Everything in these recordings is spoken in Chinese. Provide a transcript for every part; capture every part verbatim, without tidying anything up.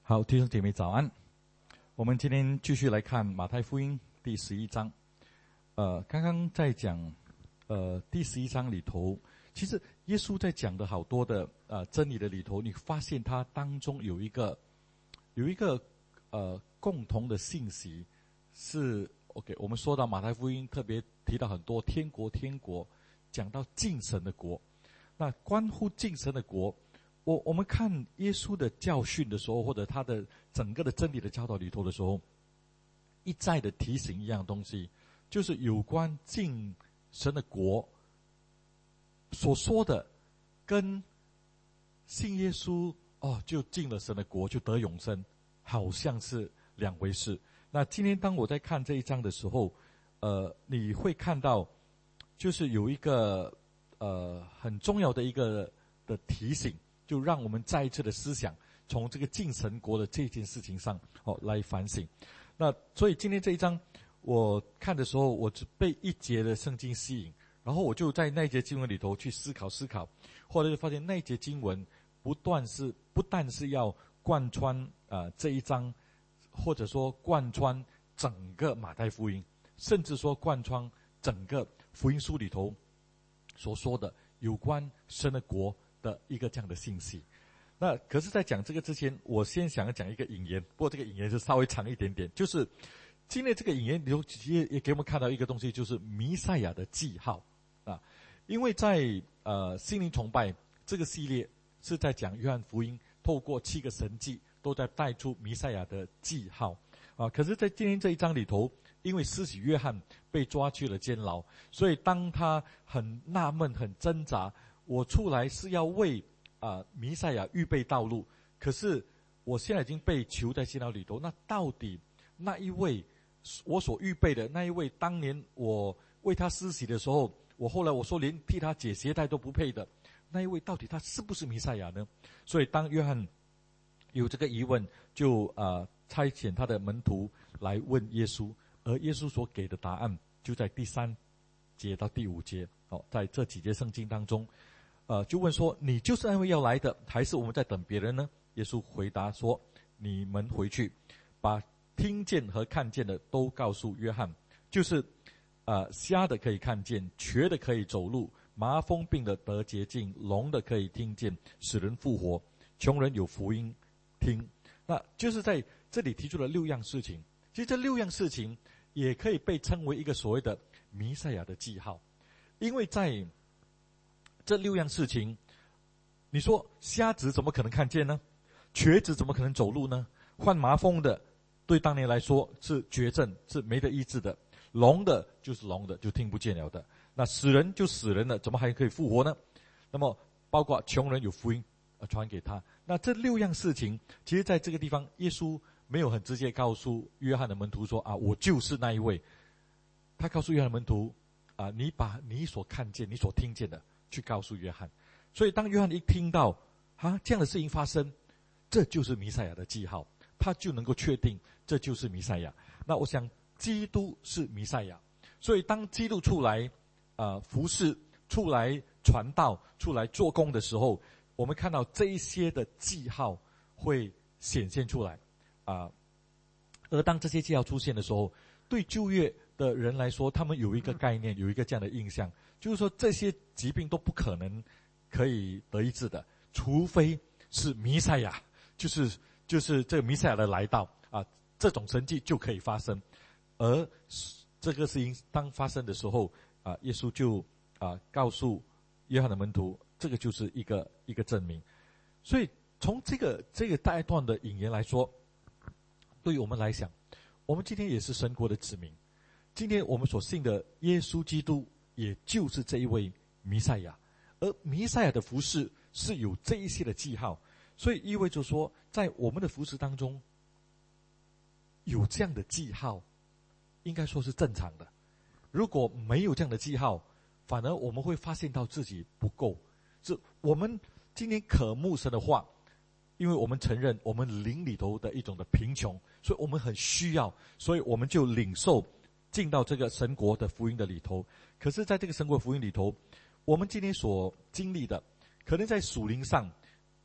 好，弟兄姐妹早安。我们今天继续来看马太福音第十一章。呃，刚刚在讲，呃，第十一章里头，其实耶稣在讲的好多的呃真理的里头，你发现他当中有一个有一个呃共同的信息是 OK。我们说到马太福音特别提到很多天国，天国讲到敬神的国，那关乎敬神的国。我我们看耶稣的教训的时候，或者他的整个的真理的教导里头的时候，一再的提醒一样东西，就是有关敬神的国所说的，跟信耶稣哦就进了神的国就得永生，好像是两回事。那今天当我在看这一章的时候，呃，你会看到，就是有一个呃很重要的一个的提醒。就让我们再一次的思想，从这个敬神国的这件事情上，哦，来反省。那所以今天这一章，我看的时候，我只被一节的圣经吸引，然后我就在那一节经文里头去思考思考，后来就发现那一节经文不断是不但是要贯穿啊、呃、这一章，或者说贯穿整个马太福音，甚至说贯穿整个福音书里头所说的有关神的国的一个这样的信息。那可是在讲这个之前，我先想要讲一个引言，不过这个引言是稍微长一点点，就是今天这个引言里头也也给我们看到一个东西，就是弥赛亚的记号啊。因为在呃心灵崇拜这个系列是在讲约翰福音透过七个神迹都在带出弥赛亚的记号啊。可是在今天这一章里头，因为施洗约翰被抓去了监牢，所以当他很纳闷很挣扎，我出来是要为啊、呃、弥赛亚预备道路，可是我现在已经被囚在监牢里头，那到底那一位我所预备的那一位，当年我为他施洗的时候，我后来我说连替他解鞋带都不配的那一位，到底他是不是弥赛亚呢？所以当约翰有这个疑问，就啊、呃、差遣他的门徒来问耶稣，而耶稣所给的答案就在第三节到第五节，哦，在这几节圣经当中。呃，就问说，你就是那位要来的，还是我们在等别人呢？耶稣回答说，你们回去，把听见和看见的都告诉约翰，就是呃，瞎的可以看见，瘸的可以走路，麻风病的得洁净，聋的可以听见，使人复活，穷人有福音听。那就是在这里提出了六样事情，其实这六样事情也可以被称为一个所谓的弥赛亚的记号，因为在这六样事情，你说瞎子怎么可能看见呢？瘸子怎么可能走路呢？患麻风的对当年来说是绝症，是没得医治的，聋的就是聋的，就听不见了的，那死人就死人了，怎么还可以复活呢？那么包括穷人有福音传给他。那这六样事情，其实在这个地方耶稣没有很直接告诉约翰的门徒说啊，我就是那一位。他告诉约翰的门徒啊，你把你所看见你所听见的去告诉约翰。所以当约翰一听到啊这样的事情发生，这就是弥赛亚的记号，他就能够确定这就是弥赛亚。那我想基督是弥赛亚，所以当基督出来呃服侍，出来传道，出来做工的时候，我们看到这一些的记号会显现出来啊、呃。而当这些记号出现的时候，对旧约的人来说，他们有一个概念，有一个这样的印象，就是说这些疾病都不可能可以得医治的，除非是弥赛亚，就是就是这个弥赛亚的来到啊，这种神迹就可以发生。而这个事情当发生的时候啊，耶稣就啊告诉约翰的门徒，这个就是一个一个证明。所以从这个这个大段的引言来说，对于我们来讲，我们今天也是神国的子民，今天我们所信的耶稣基督也就是这一位弥赛亚，而弥赛亚的服事是有这一些的记号，所以意味着说在我们的服事当中有这样的记号，应该说是正常的。如果没有这样的记号，反而我们会发现到自己不够，是我们今天渴慕神的话，因为我们承认我们灵里头的一种的贫穷，所以我们很需要，所以我们就领受进到这个神国的福音的里头。可是在这个神国福音里头，我们今天所经历的，可能在属灵上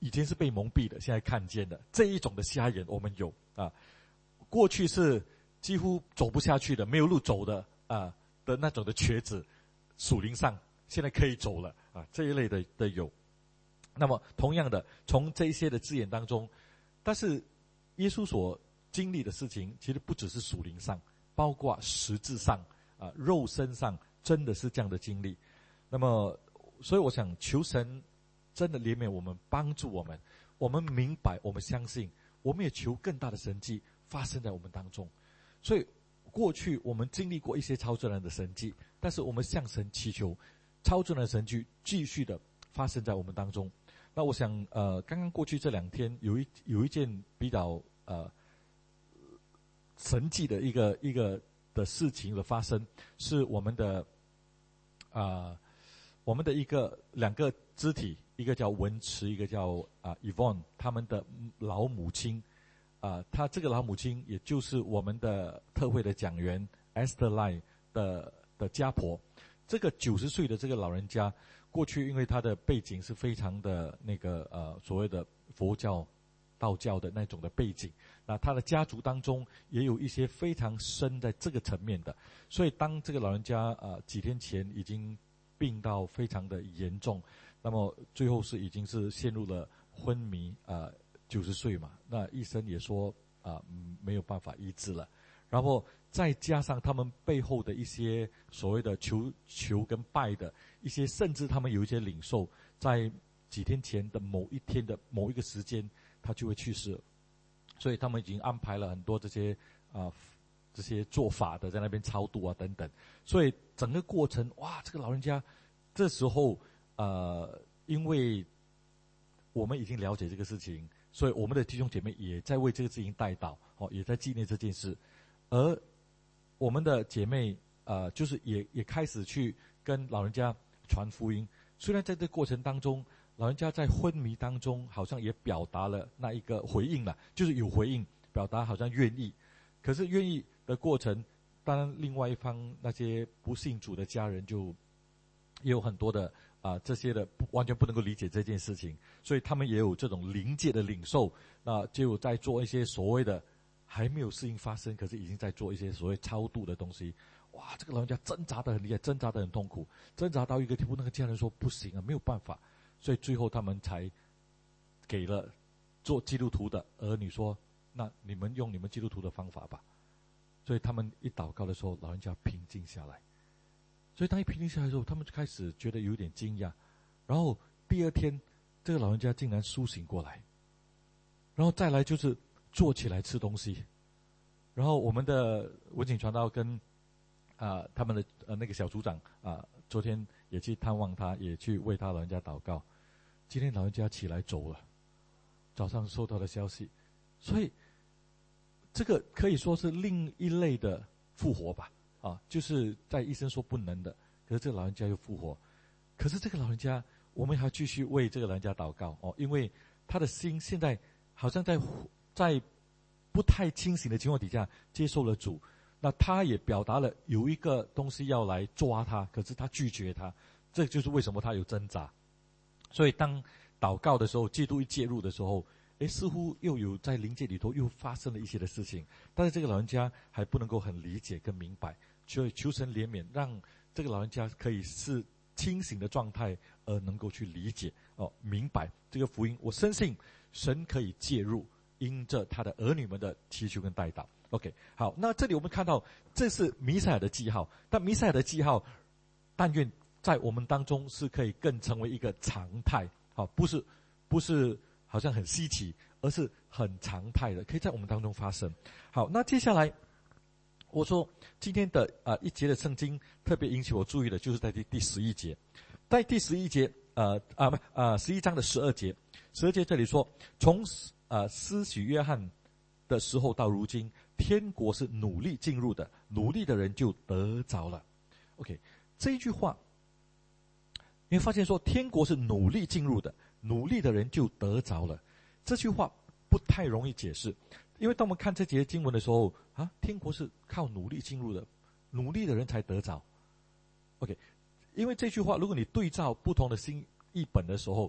以前是被蒙蔽的，现在看见的这一种的瞎眼我们有啊。过去是几乎走不下去的，没有路走的啊的那种的瘸子，属灵上现在可以走了啊，这一类的的有。那么同样的，从这一些的字眼当中，但是耶稣所经历的事情，其实不只是属灵上，包括实质上啊，肉身上，真的是这样的经历。那么，所以我想求神真的怜悯我们，帮助我们，我们明白，我们相信，我们也求更大的神迹发生在我们当中。所以过去我们经历过一些超自然的神迹，但是我们向神祈求，超自然的神迹继续的发生在我们当中。那我想，呃，刚刚过去这两天有一有一件比较呃神迹的一个一个的事情的发生，是我们的啊、呃、我们的一个两个肢体，一个叫文慈，一个叫啊、呃、Yvonne， 他们的老母亲啊、呃，他这个老母亲也就是我们的特会的讲员 Esther Lai 的的家婆。这个九十岁的这个老人家，过去因为他的背景是非常的那个呃所谓的佛教、道教的那种的背景，那他的家族当中也有一些非常深在这个层面的，所以当这个老人家呃几天前已经病到非常的严重，那么最后是已经是陷入了昏迷啊，九十岁嘛，那医生也说啊、呃、没有办法医治了，然后再加上他们背后的一些所谓的求求跟拜的一些，甚至他们有一些领袖，在几天前的某一天的某一个时间，他就会去世了。所以他们已经安排了很多这些啊、呃、这些做法的在那边超度啊等等。所以整个过程，哇，这个老人家这时候呃，因为我们已经了解这个事情，所以我们的弟兄姐妹也在为这个事情代祷，哦，也在纪念这件事，而我们的姐妹呃，就是也也开始去跟老人家传福音。虽然在这过程当中，老人家在昏迷当中好像也表达了那一个回应了，就是有回应，表达好像愿意。可是愿意的过程，当然另外一方那些不信主的家人就也有很多的啊、呃、这些的不完全不能够理解这件事情，所以他们也有这种灵界的领受，那、呃、就在做一些所谓的还没有事情发生，可是已经在做一些所谓超度的东西。哇，这个老人家挣扎得很厉害，挣扎得很痛苦，挣扎到一个地步，那个家人说不行啊，没有办法，所以最后他们才给了做基督徒的儿女说，那你们用你们基督徒的方法吧。所以他们一祷告的时候，老人家平静下来。所以当一平静下来的时候，他们就开始觉得有点惊讶。然后第二天，这个老人家竟然苏醒过来。然后再来就是坐起来吃东西。然后我们的文景传道跟啊、呃、他们的呃那个小组长啊、呃，昨天也去探望他，也去为他老人家祷告。今天老人家起来走了，早上收到的消息。所以这个可以说是另一类的复活吧，啊，就是在医生说不能的，可是这个老人家又复活。可是这个老人家，我们还要继续为这个老人家祷告哦，因为他的心现在好像在在不太清醒的情况底下接受了主，那他也表达了有一个东西要来抓他，可是他拒绝他，这就是为什么他有挣扎。所以当祷告的时候，基督一介入的时候，诶，似乎又有在灵界里头又发生了一些的事情，但是这个老人家还不能够很理解跟明白，所以求神怜悯，让这个老人家可以是清醒的状态，而能够去理解哦，明白这个福音。我深信神可以介入，因着他的儿女们的祈求跟代祷。OK， 好，那这里我们看到这是弥赛亚的记号，但弥赛亚的记号，但愿在我们当中是可以更成为一个常态，好，不是不是好像很稀奇，而是很常态的，可以在我们当中发生。好，那接下来我说今天的啊、呃、一节的圣经特别引起我注意的，就是在第第十一节，在第十一节呃啊不啊十一章的十二节，十二节这里说，从呃施洗约翰的时候到如今，天国是努力进入的，努力的人就得着了。OK， 这一句话你会发现说，天国是努力进入的，努力的人就得着了。这句话不太容易解释，因为当我们看这节经文的时候啊，天国是靠努力进入的，努力的人才得着。OK， 因为这句话如果你对照不同的新译本的时候，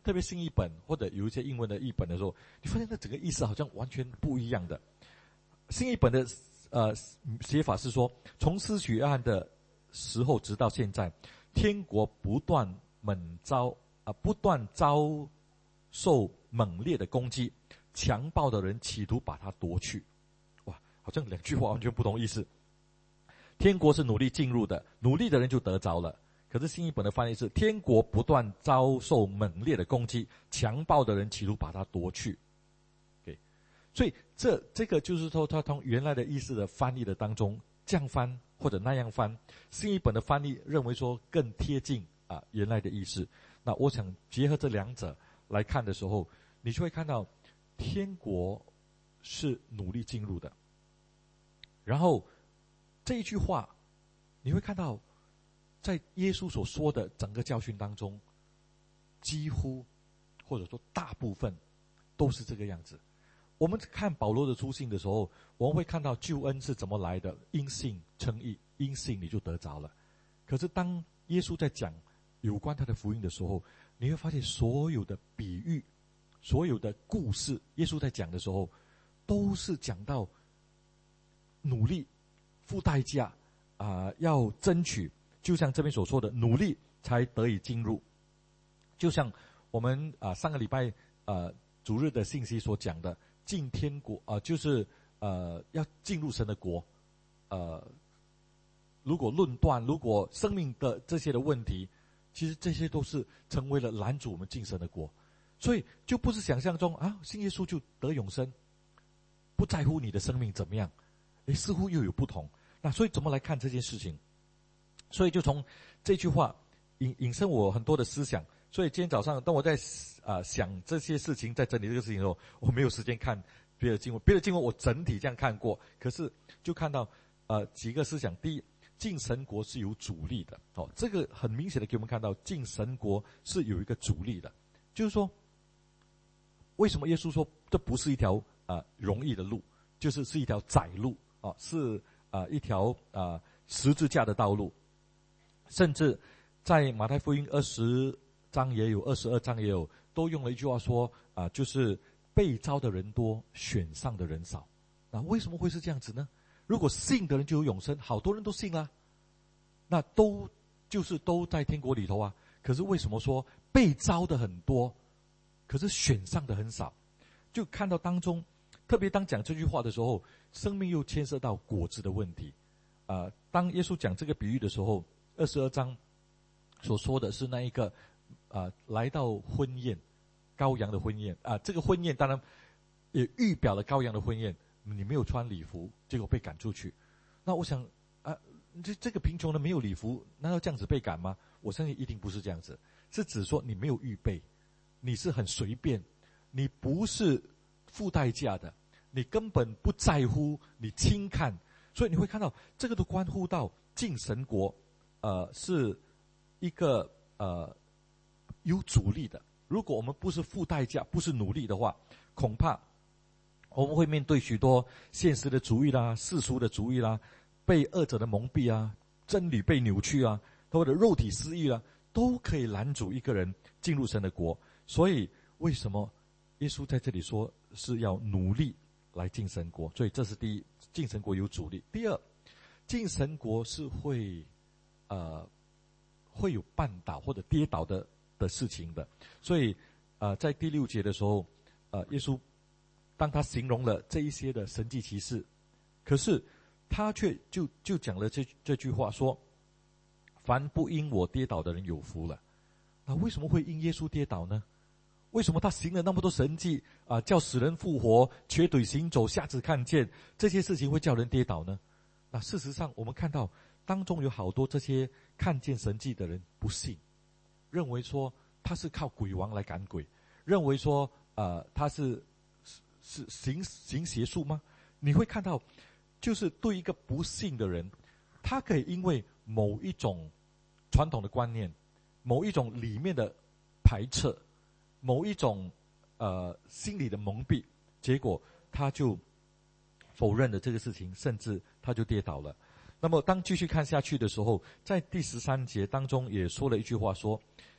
特别新译本或者有一些英文的译本的时候，你发现那整个意思好像完全不一样的。新译本的呃写法是说，从施洗约翰的时候直到现在，天国不断猛遭啊、呃、不断遭受猛烈的攻击，强暴的人企图把它夺去。哇，好像两句话完全不同意思。天国是努力进入的，努力的人就得着了。可是新译本的翻译是，天国不断遭受猛烈的攻击，强暴的人企图把它夺去。Okay. 所以这这个就是说，他从原来的意思的翻译的当中，这样翻或者那样翻，新译本的翻译认为说更贴近啊原来的意思。那我想结合这两者来看的时候，你就会看到天国是努力进入的。然后这一句话，你会看到在耶稣所说的整个教训当中，几乎或者说大部分都是这个样子。我们看保罗的书信的时候，我们会看到救恩是怎么来的，因信称义，因信你就得着了。可是当耶稣在讲有关他的福音的时候，你会发现所有的比喻，所有的故事，耶稣在讲的时候，都是讲到努力、付代价啊、呃，要争取。就像这边所说的，努力才得以进入。就像我们啊、呃、上个礼拜呃主日的信息所讲的，进天国啊、呃，就是呃要进入神的国。呃，如果论断，如果生命的这些的问题，其实这些都是成为了拦阻我们进神的国。所以就不是想象中啊，信耶稣就得永生，不在乎你的生命怎么样。诶，似乎又有不同。那所以怎么来看这件事情？所以就从这句话引引申我很多的思想。所以今天早上当我在啊、呃、想这些事情，在整理这个事情的时候，我没有时间看别的经文，别的经文我整体这样看过，可是就看到呃几个思想。第一，进神国是有阻力的。哦，这个很明显的给我们看到，进神国是有一个阻力的。就是说，为什么耶稣说这不是一条啊、呃、容易的路，就是是一条窄路啊、哦，是啊、呃、一条啊、呃、十字架的道路。甚至在马太福音二十章也有，二十二章也有，都用了一句话说啊、呃，就是被招的人多，选上的人少。那为什么会是这样子呢？如果信的人就有永生，好多人都信啦，那都就是都在天国里头啊。可是为什么说被招的很多，可是选上的很少？就看到当中，特别当讲这句话的时候，生命又牵涉到果子的问题。啊、呃，当耶稣讲这个比喻的时候，二十二章所说的是那一个啊、呃、来到婚宴，羔羊的婚宴啊、呃，这个婚宴当然也预表了羔羊的婚宴。你没有穿礼服，结果被赶出去。那我想啊，这这个贫穷的没有礼服，难道这样子被赶吗？我相信一定不是这样子，是指说你没有预备，你是很随便，你不是付代价的，你根本不在乎，你轻看。所以你会看到这个都关乎到进神国。呃，是一个呃有阻力的。如果我们不是付代价，不是努力的话，恐怕我们会面对许多现实的主义啦、世俗的主义啦、被恶者的蒙蔽啊、真理被扭曲啊，或者肉体私欲啊，都可以拦阻一个人进入神的国。所以为什么耶稣在这里说是要努力来进神国？所以这是第一，进神国有阻力。第二，进神国是会呃，会有绊倒或者跌倒的的事情的。所以，呃，在第六节的时候，呃，耶稣当他形容了这一些的神迹奇事，可是他却就就讲了这这句话说：“凡不因我跌倒的人有福了。”那为什么会因耶稣跌倒呢？为什么他行了那么多神迹啊、呃，叫死人复活、瘸腿行走、瞎子看见，这些事情会叫人跌倒呢？那事实上，我们看到当中有好多这些看见神迹的人不信，认为说他是靠鬼王来赶鬼，认为说呃他是是行行邪术吗？你会看到，就是对一个不信的人，他可以因为某一种传统的观念，某一种里面的排斥，某一种呃心理的蒙蔽，结果他就否认了这个事情，甚至他就跌倒了。那么当继续看下去的时候，在第十三节当中也说了一句话说，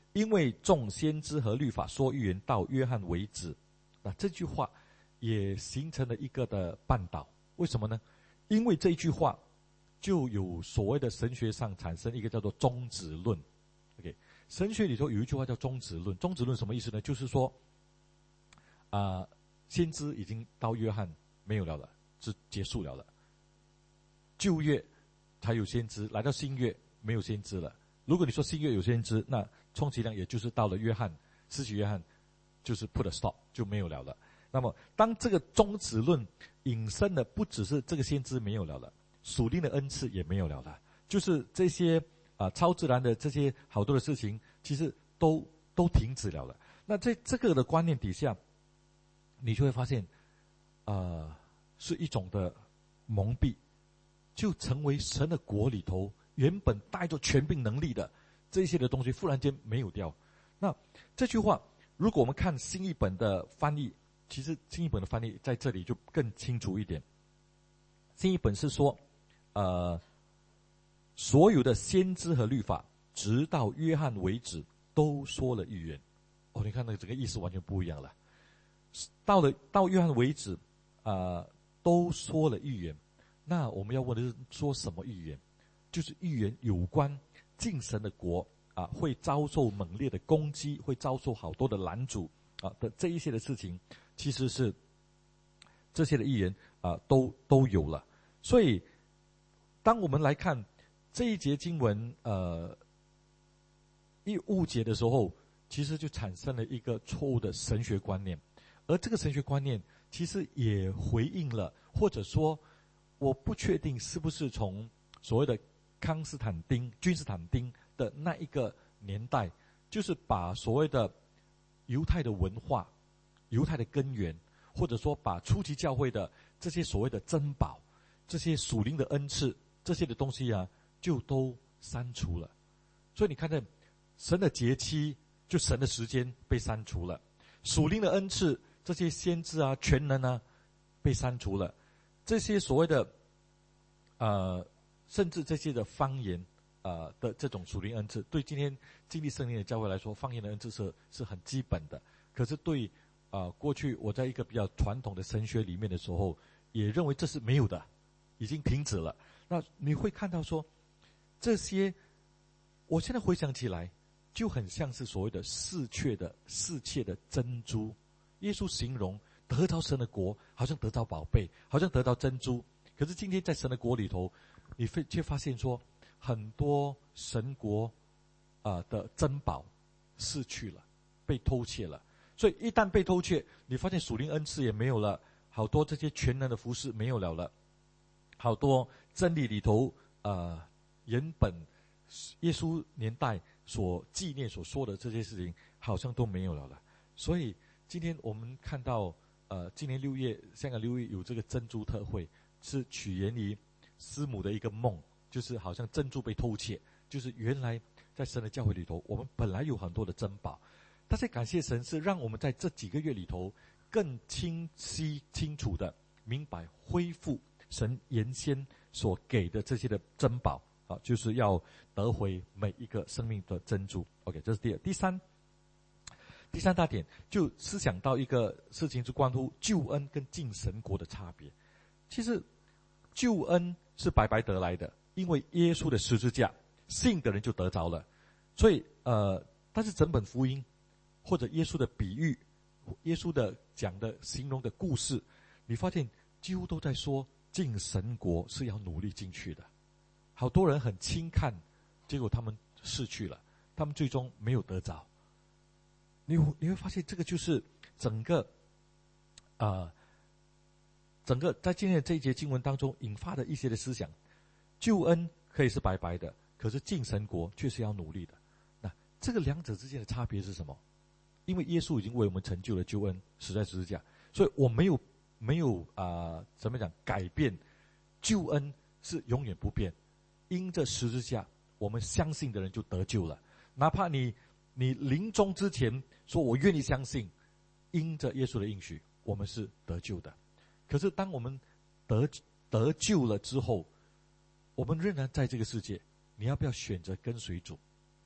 因为众先知和律法说预言到约翰为止。那这句话也形成了一个的绊倒。为什么呢？因为这一句话就有所谓的神学上产生一个叫做终止论。 OK， 神学里头有一句话叫终止论。终止论什么意思呢？就是说啊、呃，先知已经到约翰没有了了，是结束了了。旧约才有先知，来到新约没有先知了。如果你说新约有先知，那充其量也就是到了约翰，施洗约翰就是 put a stop， 就没有了了。那么当这个终止论引申的不只是这个先知没有了了，属灵的恩赐也没有了了，就是这些啊、呃、超自然的这些好多的事情，其实都都停止了了。那在这个的观念底下，你就会发现，呃，是一种的蒙蔽，就成为神的国里头原本带着权柄能力的这些的东西，忽然间没有掉。那这句话，如果我们看新译本的翻译，其实新译本的翻译在这里就更清楚一点。新译本是说，呃，所有的先知和律法，直到约翰为止，都说了预言。哦，你看那个整个意思完全不一样了。到了到约翰为止，啊、呃，都说了预言。那我们要问的是，说什么预言？就是预言有关敬神的国啊，会遭受猛烈的攻击，会遭受好多的拦阻啊的这一些的事情，其实是这些的预言啊都都有了。所以，当我们来看这一节经文，呃，一误解的时候，其实就产生了一个错误的神学观念，而这个神学观念其实也回应了，或者说，我不确定是不是从所谓的康斯坦丁、君士坦丁的那一个年代，就是把所谓的犹太的文化、犹太的根源，或者说把初期教会的这些所谓的珍宝、这些属灵的恩赐这些的东西啊，就都删除了。所以你看见神的节期，就神的时间被删除了，属灵的恩赐，这些先知啊、全能啊，被删除了。这些所谓的呃，甚至这些的方言呃的这种属灵恩赐，对今天经历圣灵的教会来说，方言的恩赐是是很基本的。可是对啊、呃，过去我在一个比较传统的神学里面的时候，也认为这是没有的，已经停止了。那你会看到说，这些我现在回想起来，就很像是所谓的侍妾的侍妾的珍珠。耶稣形容得着神的国，好像得着宝贝，好像得到珍珠。可是今天在神的国里头，你却发现说，很多神国啊、呃、的珍宝失去了，被偷窃了。所以一旦被偷窃，你发现属灵恩赐也没有了，好多这些全能的服事没有了了，好多真理里头呃原本耶稣年代所纪念所说的这些事情，好像都没有了了。所以今天我们看到，呃，今年六月香港六月有这个珍珠特会，是起源于师母的一个梦，就是好像珍珠被偷窃，就是原来在神的教会里头，我们本来有很多的珍宝，但是感谢神是让我们在这几个月里头更清晰清楚的明白恢复神原先所给的这些的珍宝啊，就是要得回每一个生命的珍珠。OK， 这是第二。第三。第三大点就思想到一个事情，是关乎救恩跟敬神国的差别。其实救恩是白白得来的，因为耶稣的十字架，信的人就得着了。所以呃，但是整本福音或者耶稣的比喻，耶稣的讲的形容的故事，你发现几乎都在说敬神国是要努力进去的。好多人很轻看，结果他们失去了，他们最终没有得着。你你会发现，这个就是整个，呃，整个在今天的这一节经文当中引发的一些的思想。救恩可以是白白的，可是敬神国却是要努力的。那这个两者之间的差别是什么？因为耶稣已经为我们成就了救恩，死在十字架，所以我没有没有啊、呃，怎么讲改变？救恩是永远不变，因着十字架，我们相信的人就得救了，哪怕你。你临终之前说我愿意相信，因着耶稣的应许，我们是得救的。可是当我们得得救了之后，我们仍然在这个世界，你要不要选择跟随主？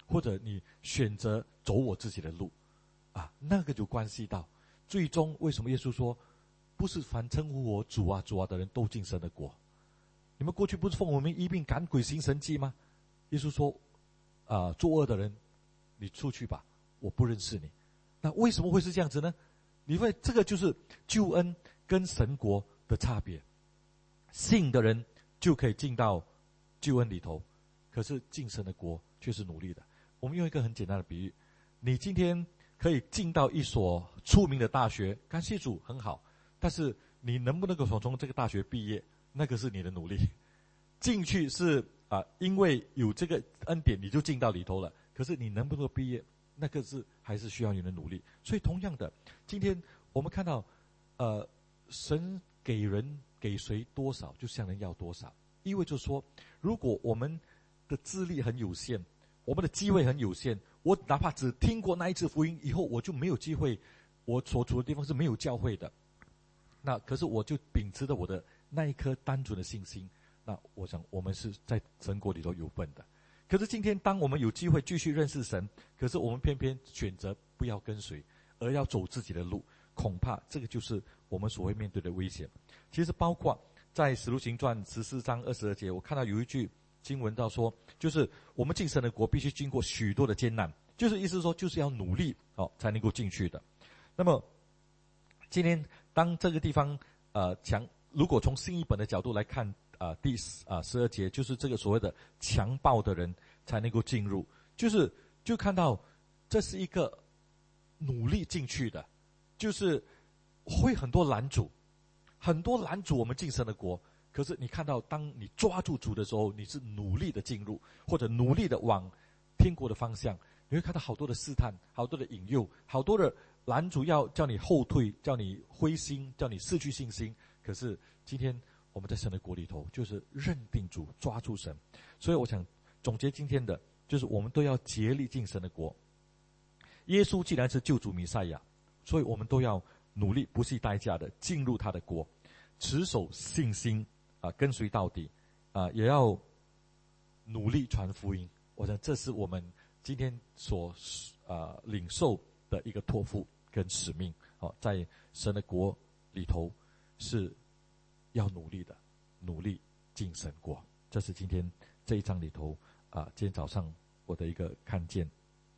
或者你选择走我自己的路，啊，那个就关系到最终为什么耶稣说，不是凡称呼我主啊主啊的人都进神的国。你们过去不是奉我名医病赶鬼行神迹吗？耶稣说，啊、呃，作恶的人，你出去吧，我不认识你。那为什么会是这样子呢？你会这个就是救恩跟神国的差别。信的人就可以进到救恩里头，可是进神的国却是努力的。我们用一个很简单的比喻，你今天可以进到一所出名的大学，感谢主很好，但是你能不能够从从这个大学毕业，那个是你的努力。进去是啊、呃，因为有这个恩典你就进到里头了，可是你能不能够毕业，那个是还是需要你的努力。所以同样的，今天我们看到呃，神给人给谁多少，就向人要多少。意味着说，如果我们的资历很有限，我们的机会很有限，我哪怕只听过那一次福音，以后我就没有机会，我所处的地方是没有教会的，那可是我就秉持着我的那一颗单纯的信心，那我想我们是在神国里头有份的。可是今天当我们有机会继续认识神，可是我们偏偏选择不要跟随，而要走自己的路，恐怕这个就是我们所会面对的危险。其实包括在使徒行传十四章二十二节，我看到有一句经文到说，就是我们进神的国必须经过许多的艰难，就是意思说就是要努力哦才能够进去的。那么今天当这个地方呃强，如果从新译本的角度来看啊、呃，第啊十二节就是这个所谓的强暴的人才能够进入，就是就看到这是一个努力进去的，就是会很多拦阻，很多拦阻我们进神的国。可是你看到当你抓住主的时候，你是努力的进入，或者努力的往天国的方向，你会看到好多的试探，好多的引诱，好多的拦阻要叫你后退，叫你灰心，叫你失去信心。可是今天我们在神的国里头，就是认定主，抓住神。所以我想总结今天的，就是我们都要竭力进神的国。耶稣既然是救主弥赛亚，所以我们都要努力不惜代价的进入他的国，持守信心啊、呃，跟随到底啊、呃，也要努力传福音。我想这是我们今天所啊、呃、领受的一个托付跟使命。好、哦，在神的国里头是要努力的，努力进神国。这是今天这一章里头啊、呃，今天早上我的一个看见。